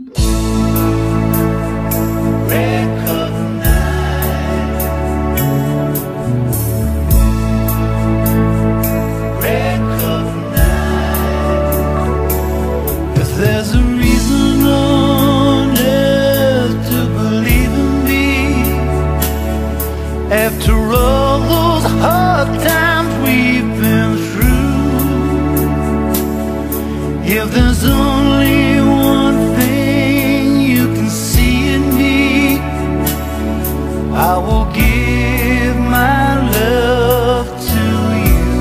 After all those hard times we've been through, if there's only one thing you can see in me, I will give my love to you.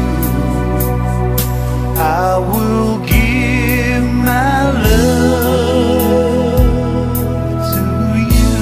I will give my love to you.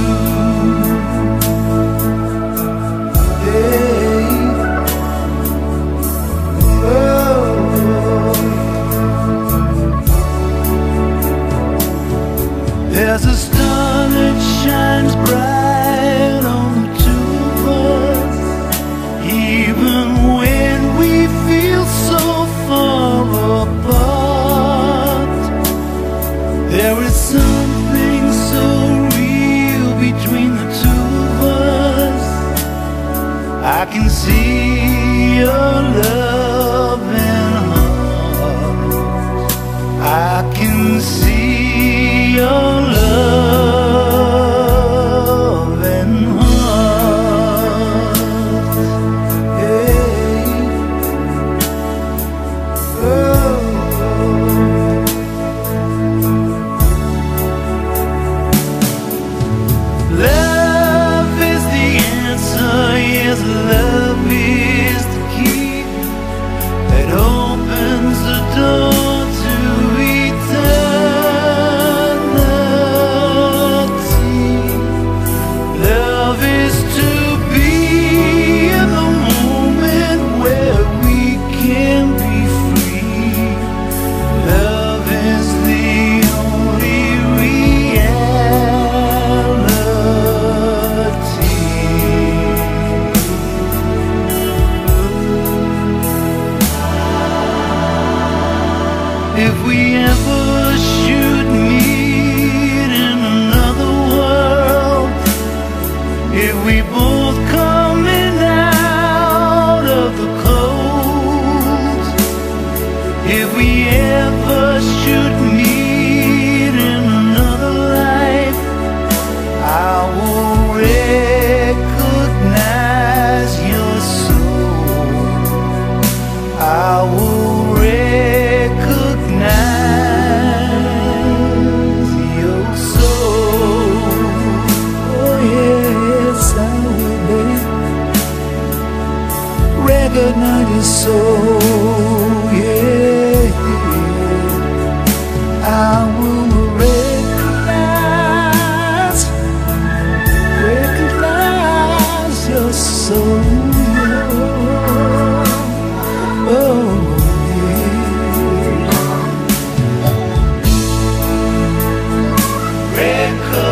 There's a star that shines bright on the two of us, even when we feel so far apart. There is something so real between the two of us. I can see your loving heart. I can see your loving heart. Hey. Oh. Love is the answer, yes, love is the key that opens the door to eternity. Love is to be in the moment where we can be free. Love is the only reality. If we ever should meet in another world, if we both coming out of the cold, if we ever should meet in another life, I will recognize your soul. I will recognize your soul. Oh yes, I will, babe. Recognize your soul, yeah. I will recognize your soul. Oh. Recognize